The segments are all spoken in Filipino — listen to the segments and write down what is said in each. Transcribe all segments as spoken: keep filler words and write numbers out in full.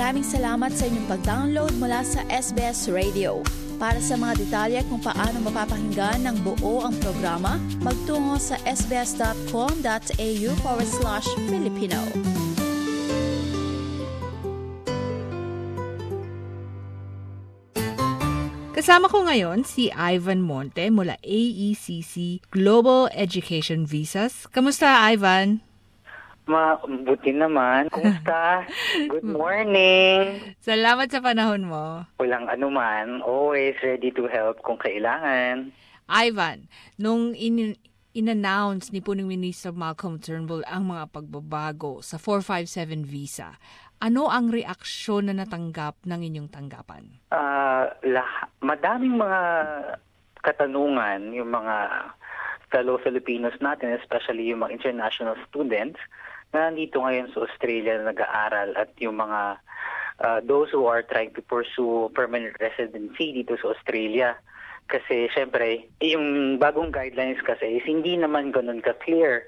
Maraming salamat sa inyong pag-download mula sa S B S Radio. Para sa mga detalye kung paano mapapakinggan ng buo ang programa, magtungo sa sbs.com.au forward slash Filipino. Kasama ko ngayon si Ivan Monte mula A E C C Global Education Visas. Kamusta, Ivan? Mabuti naman. Kumusta? Good morning. Salamat sa panahon mo. Walang anuman. Always ready to help kung kailangan. Ivan, nung in- in-announce ni Punong Minister Malcolm Turnbull ang mga pagbabago sa four five seven visa, ano ang reaksyon na natanggap ng inyong tanggapan? Uh, lah- madaming mga katanungan, yung mga fellow Filipinos natin, especially yung mga international students na nandito ngayon sa Australia na nag-aaral at yung mga uh, those who are trying to pursue permanent residency dito sa Australia. Kasi syempre, yung bagong guidelines kasi is hindi naman ganun ka-clear.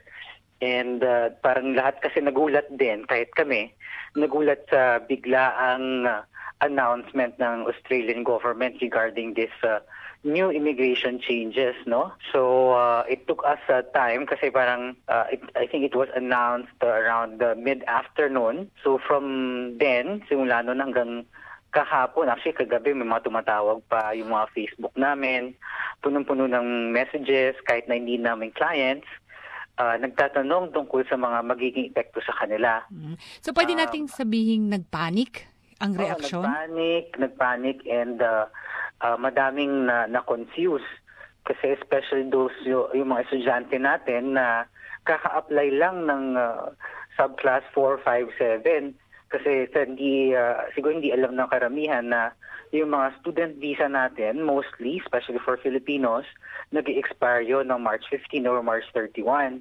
And uh, parang lahat kasi nagulat din, kahit kami, nagulat sa biglaang uh, announcement ng Australian government regarding this uh, new immigration changes, no? So uh, it took us uh, time kasi parang uh, it, I think it was announced uh, around the mid-afternoon. So from then, simula noon hanggang kahapon, actually kagabi may mga tumatawag pa yung mga Facebook namin, punong-puno ng messages kahit na hindi namin clients. Uh, nagtatanong tungkol sa mga magiging epekto sa kanila. Mm. So pwede nating uh, sabihing nagpanik ang reaksyon? Oh, nagpanik, nagpanik and uh, uh, madaming na, na-confuse. Kasi especially those yung, yung mga estudyante natin na kaka-apply lang ng uh, subclass four five seven. Kasi hindi, uh, siguro hindi alam ng karamihan na yung mga student visa natin, mostly, especially for Filipinos, nag-i-expire yun ng March fifteenth or March thirty-first.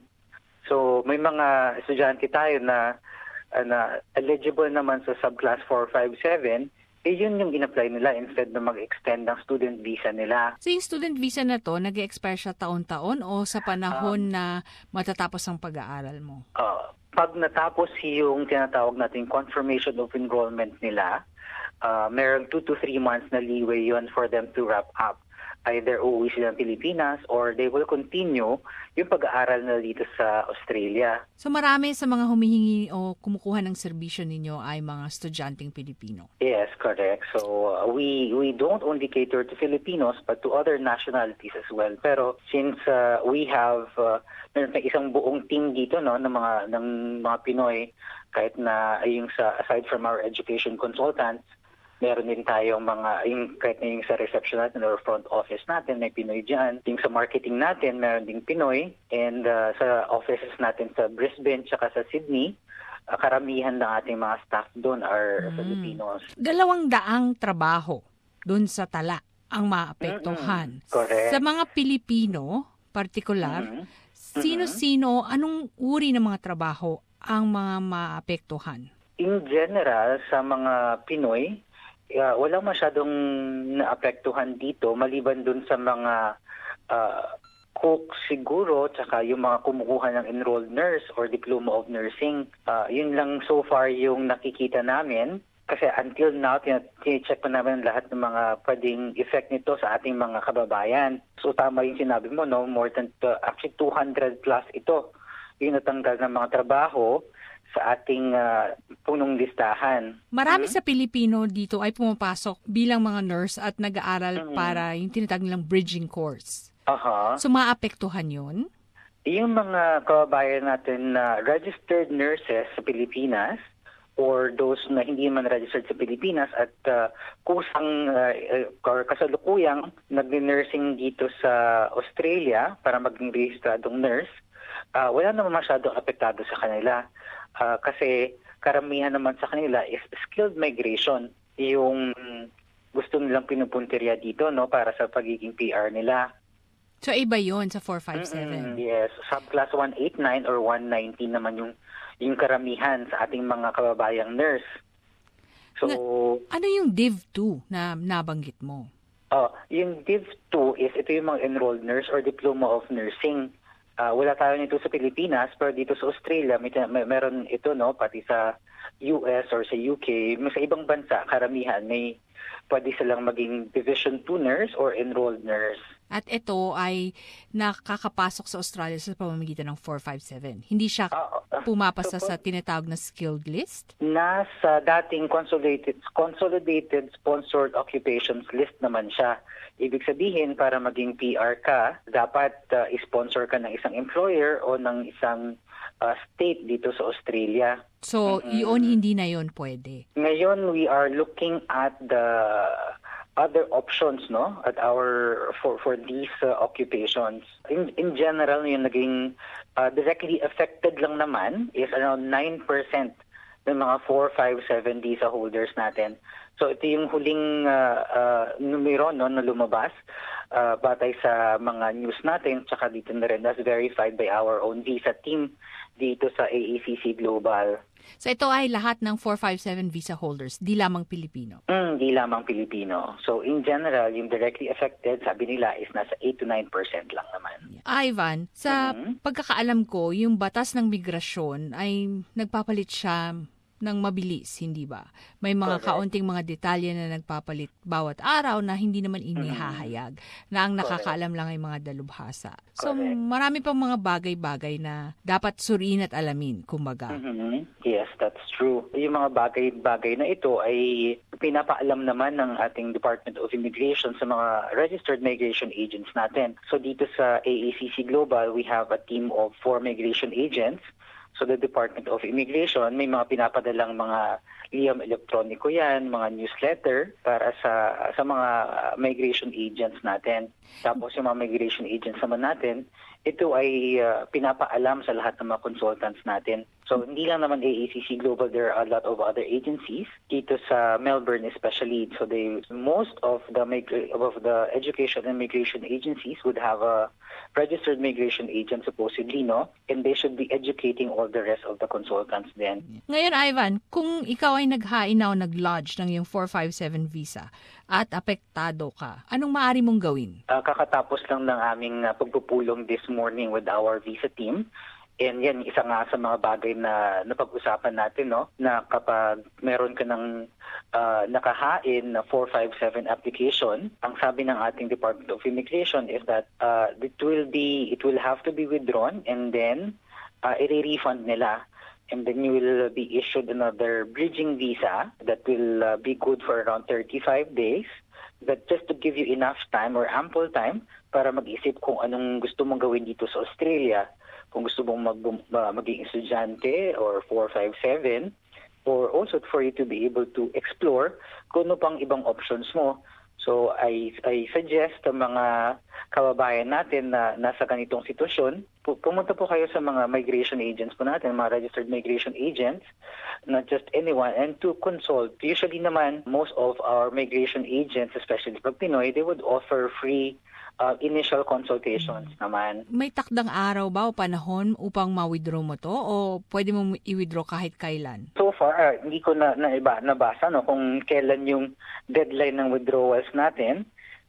So may mga estudyante tayo na, uh, na eligible naman sa subclass four five seven, eh yun yung in-apply nila instead na mag-extend ng student visa nila. So yung student visa na to, nag-expire siya taon-taon o sa panahon um, na matatapos ang pag-aaral mo? Uh, pag natapos yung tinatawag natin confirmation of enrollment nila, uh, meron two to three months na leeway yun for them to wrap up. Either uuwi sila ng Pilipinas or they will continue yung pag-aaral na dito sa Australia. So marami sa mga humihingi o kumukuha ng serbisyo ninyo ay mga estudyanteng Pilipino? Yes, correct. So uh, we we don't only cater to Filipinos but to other nationalities as well. Pero since uh, we have uh, meron tayong isang buong team dito no ng mga ng mga Pinoy, kahit na yung sa aside from our education consultants, meron din tayong mga, yung, kahit na yung sa reception natin or front office natin, may Pinoy dyan. Yung sa marketing natin, meron ding Pinoy. And uh, sa offices natin sa Brisbane tsaka sa Sydney, uh, karamihan ng ating mga staff doon are mm. Filipinos. Dalawang daang trabaho doon sa Tala ang maapektuhan. Correct. Sa mga Pilipino, partikular, mm-hmm. sino-sino, anong uri ng mga trabaho ang mga maapektuhan? In general, sa mga Pinoy, Uh, wala masyadong naapektuhan dito maliban dun sa mga uh, cook siguro tsaka yung mga kumukuha ng enrolled nurse or diploma of nursing. Uh, yun lang so far yung nakikita namin kasi until now tine-check pa namin lahat ng mga pwedeng effect nito sa ating mga kababayan. So tama yung sinabi mo, no? More than uh, actually two hundred plus ito yung natanggal ng mga trabaho sa ating uh, punong listahan. Marami mm-hmm. sa Pilipino dito ay pumapasok bilang mga nurse at nag-aaral mm-hmm. para yung tinatawag nilang bridging course. Uh-huh. So maapektuhan yun? Yung mga kababayan natin na uh, registered nurses sa Pilipinas or those na hindi man registered sa Pilipinas at uh, kusang uh, or kasalukuyang nag-nursing dito sa Australia para maging rehistradong nurse, uh, wala naman masyadong apektado sa kanila. Uh, kasi karamihan naman sa kanila is skilled migration, yung gusto nilang pinupuntirya dito no para sa pagiging P R nila. So iba yon sa four five seven? Mm-hmm, yes, subclass one eighty-nine or one ninety naman yung yung karamihan sa ating mga kababayang nurse. So na, ano yung Div two na nabanggit mo? Oh, yung Div two is ito yung mga enrolled nurse or diploma of nursing. Uh, wala tayo nito sa Pilipinas, pero dito sa Australia, may, may meron ito, no, pati sa U S or sa U K, may sa ibang bansa, karamihan, may pwede silang maging Division two nurse or enrolled nurse. At ito ay nakakapasok sa Australia sa pamamagitan ng four five seven. Hindi siya Uh, uh, pumapasa so, sa tinatawag na skilled list? Nasa dating consolidated, consolidated sponsored occupations list naman siya. Ibig sabihin, para maging P R ka, dapat uh, sponsor ka ng isang employer o ng isang uh, state dito sa Australia. So, Mm-hmm. yun hindi na yun pwede. Ngayon, we are looking at the other options, no, at our for for these uh, occupations. In in general, yung naging uh, directly affected lang naman is around nine percent ng mga four five seven visa holders natin. So ito yung huling uh, uh, numero, no, na lumabas uh, batay sa mga news natin, tsaka dito na rin, that's verified by our own visa team dito sa A A C C Global. So, ito ay lahat ng four five seven visa holders, di lamang Pilipino. Mm, di lamang Pilipino. So in general, yung directly affected, sabi nila, is nasa eight to nine percent lang naman. Ivan, sa Mhm. pagkakaalam ko, yung batas ng migrasyon ay nagpapalit siya ng mabilis, hindi ba? May mga Correct. kaunting mga detalye na nagpapalit bawat araw na hindi naman inihahayag, na ang nakakaalam lang ay mga dalubhasa. So, Correct. marami pang mga bagay-bagay na dapat suriin at alamin, kumbaga. Mhm. Yes, that's true. Yung mga bagay-bagay na ito ay pinapaalam naman ng ating Department of Immigration sa mga registered migration agents natin. So dito sa A A C C Global, we have a team of four migration agents. So the Department of Immigration, may mga pinapadalang mga liham elektroniko yan, mga newsletter para sa sa mga migration agents natin. Tapos yung mga migration agents naman natin, ito ay uh, pinapaalam sa lahat ng mga consultants natin. So hindi lang naman A A C C Global, there are a lot of other agencies dito sa Melbourne especially. So they most of the migra- of the education and migration agencies would have a registered migration agent supposedly, no? And they should be educating all the rest of the consultants then. Ngayon, Ivan, kung ikaw ay naghain o nag-lodge ng yung four five seven visa at apektado ka, anong maaari mong gawin? Uh, kakatapos lang ng aming uh, pagpupulong this morning with our visa team. And yan, isa nga sa mga bagay na napag-usapan natin, no? Na kapag meron ka ng uh, nakahain na four five seven application, ang sabi ng ating Department of Immigration is that uh, it will be, it will have to be withdrawn and then uh, i-refund nila. And then you will be issued another bridging visa that will uh, be good for around thirty-five days. But just to give you enough time or ample time para mag-isip kung anong gusto mong gawin dito sa Australia. Kung gusto mong mag, uh, maging estudyante or four five seven, or also for you to be able to explore kung ano pang ibang options mo. So I I suggest sa mga kababayan natin na nasa ganitong sitwasyon, pu- pumunta po kayo sa mga migration agents po natin, mga registered migration agents, not just anyone, and to consult. Usually naman, most of our migration agents, especially pag Pinoy, they would offer free uh, initial consultations mm. naman. May takdang araw ba o panahon upang ma-withdraw mo to o pwede mo i-withdraw kahit kailan? So far, uh, hindi ko na, na iba, nabasa no, kung kailan yung deadline ng withdrawals natin.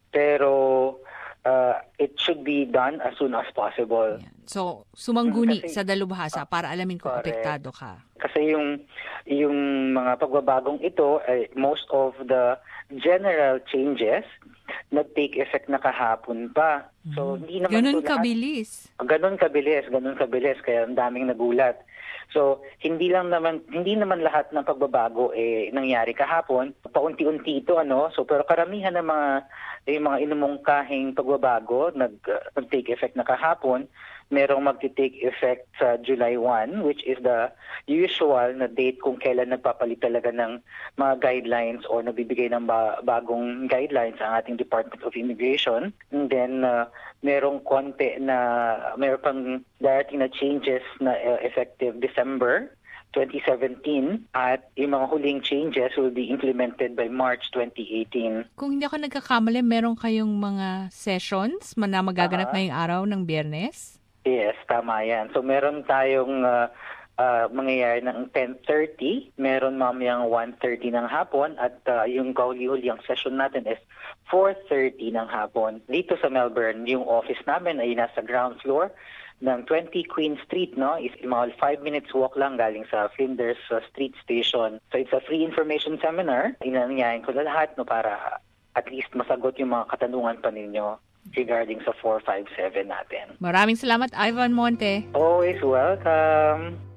Pero uh, it should be done as soon as possible. Ayan. So, sumangguni Kasi, sa dalubhasa para alamin kung correct. apektado ka. Kasi yung yung mga pagbabagong ito, eh, most of the general changes nag-take effect na kahapon pa. So, hindi naman Ganun ito lahat- kabilis. Ganun kabilis, ganun kabilis, kaya ang daming nagulat. So, hindi lang naman hindi naman lahat ng pagbabago eh nangyari kahapon. Paunti-unti ito ano. So, pero karamihan ng mga yung mga inumungkahing pagbabago nag uh, nag-take effect na kahapon. Merong magti-take effect sa July first, which is the usual na date kung kailan nagpapalit talaga ng mga guidelines o nabibigay ng ba- bagong guidelines ang ating Department of Immigration. And then, uh, merong konti na, meron pang darating na changes na uh, effective December twenty seventeen at yung mga huling changes will be implemented by March twenty eighteen. Kung hindi ako nagkakamali, meron kayong mga sessions na magaganap Ah. ngayong araw ng Biyernes? Yes, tama yan. So meron tayong uh, uh, mangyayari ng ten thirty, meron mamayang one thirty ng hapon at uh, yung kauli-uliang session natin is four thirty ng hapon. Dito sa Melbourne, yung office namin ay nasa ground floor ng twenty Queen Street, no? Is mga five minutes walk lang galing sa Flinders uh, Street Station. So it's a free information seminar. Inanyayin ko na lahat, no, para at least masagot yung mga katanungan pa ninyo regarding sa four five seven natin. Maraming salamat, Ivan Monte. Always welcome.